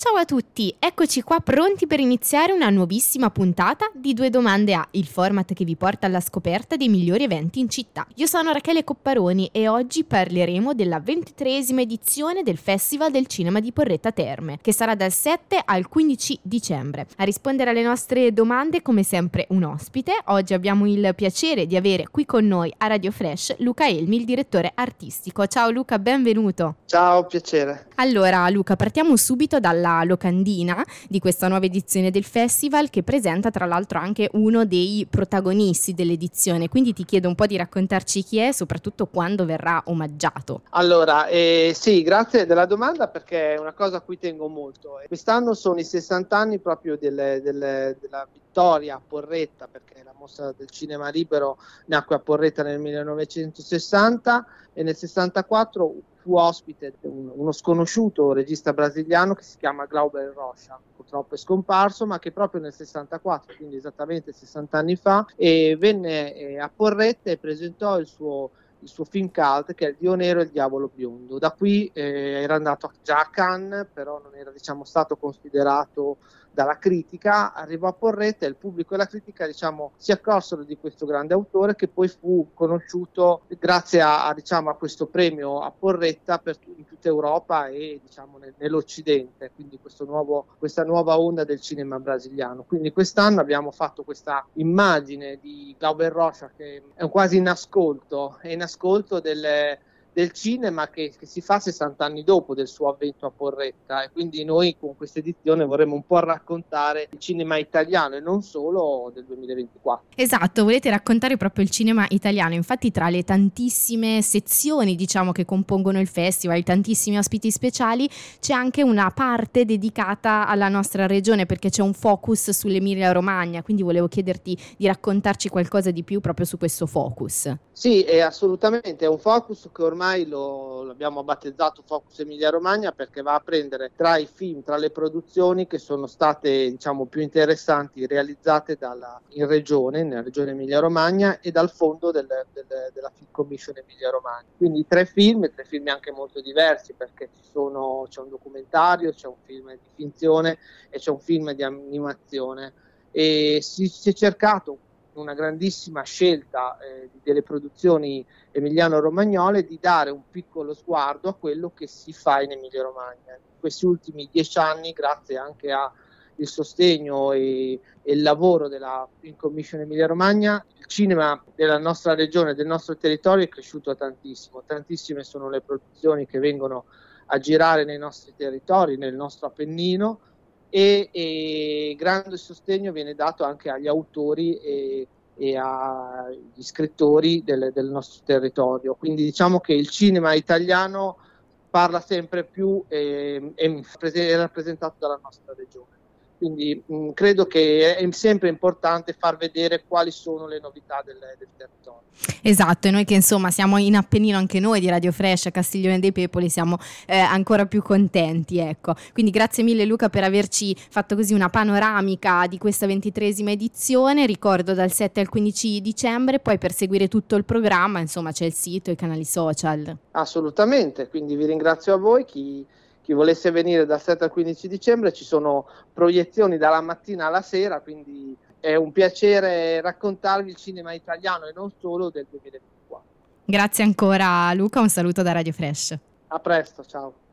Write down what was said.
Ciao a tutti, eccoci qua pronti per iniziare una nuovissima puntata di Due Domande A, il format che vi porta alla scoperta dei migliori eventi in città. Io sono Rachele Copparoni e oggi parleremo della 23esima edizione del Festival del Cinema di Porretta Terme, che sarà dal 7 al 15 dicembre. A rispondere alle nostre domande, come sempre, un ospite. Oggi abbiamo il piacere di avere qui con noi a Radio Fresh Luca Elmi, il direttore artistico. Ciao Luca, benvenuto. Ciao, piacere. Allora Luca, partiamo subito dalla locandina di questa nuova edizione del festival, che presenta tra l'altro anche uno dei protagonisti dell'edizione, quindi ti chiedo un po' di raccontarci chi è e soprattutto quando verrà omaggiato. Allora, sì, grazie della domanda perché è una cosa a cui tengo molto. Quest'anno sono i 60 anni proprio della vittoria a Porretta, perché la mostra del cinema libero nacque a Porretta nel 1960 e nel 64 fu ospite uno sconosciuto regista brasiliano che si chiama Glauber Rocha, purtroppo è scomparso, ma che proprio nel 64, quindi esattamente 60 anni fa, venne a Porretta e presentò il suo film cult, che è Il Dio Nero e il Diavolo Biondo. Da qui era andato già a Cannes, però non era stato considerato dalla critica, arrivò a Porretta e il pubblico e la critica si accorsero di questo grande autore, che poi fu conosciuto grazie a questo premio a Porretta in tutta Europa e nell'Occidente, quindi questa nuova onda del cinema brasiliano. Quindi quest'anno abbiamo fatto questa immagine di Glauber Rocha che è quasi in ascolto del cinema che si fa 60 anni dopo del suo avvento a Porretta, e quindi noi con questa edizione vorremmo un po' raccontare il cinema italiano e non solo del 2024. Esatto, volete raccontare proprio il cinema italiano, infatti tra le tantissime sezioni che compongono il festival, i tantissimi ospiti speciali, c'è anche una parte dedicata alla nostra regione, perché c'è un focus sull'Emilia Romagna, quindi volevo chiederti di raccontarci qualcosa di più proprio su questo focus. Sì, è assolutamente, è un focus che ormai l'abbiamo battezzato Focus Emilia Romagna, perché va a prendere tra i film, tra le produzioni che sono state più interessanti realizzate in regione, nella regione Emilia Romagna, e dal fondo della Film Commission Emilia Romagna. Quindi tre film anche molto diversi, perché c'è un documentario, c'è un film di finzione e c'è un film di animazione, e si è cercato una grandissima scelta delle produzioni emiliano-romagnole di dare un piccolo sguardo a quello che si fa in Emilia-Romagna. In questi ultimi 10 anni, grazie anche al sostegno e il lavoro della Film Commission Emilia-Romagna, il cinema della nostra regione, del nostro territorio è cresciuto tantissimo. Tantissime sono le produzioni che vengono a girare nei nostri territori, nel nostro Appennino, e grande sostegno viene dato anche agli autori e agli scrittori del nostro territorio. Quindi diciamo che il cinema italiano parla sempre più e è rappresentato dalla nostra regione. Quindi credo che è sempre importante far vedere quali sono le novità del territorio. Esatto, e noi che insomma siamo in Appennino anche noi di Radio Fresh a Castiglione dei Pepoli siamo ancora più contenti, ecco. Quindi grazie mille Luca per averci fatto così una panoramica di questa 23esima edizione, ricordo dal 7 al 15 dicembre, poi per seguire tutto il programma insomma c'è il sito e i canali social. Assolutamente, quindi vi ringrazio a voi, chi volesse venire dal 7 al 15 dicembre, ci sono proiezioni dalla mattina alla sera, quindi è un piacere raccontarvi il cinema italiano e non solo del 2024. Grazie ancora Luca, un saluto da Radio Fresh. A presto, ciao.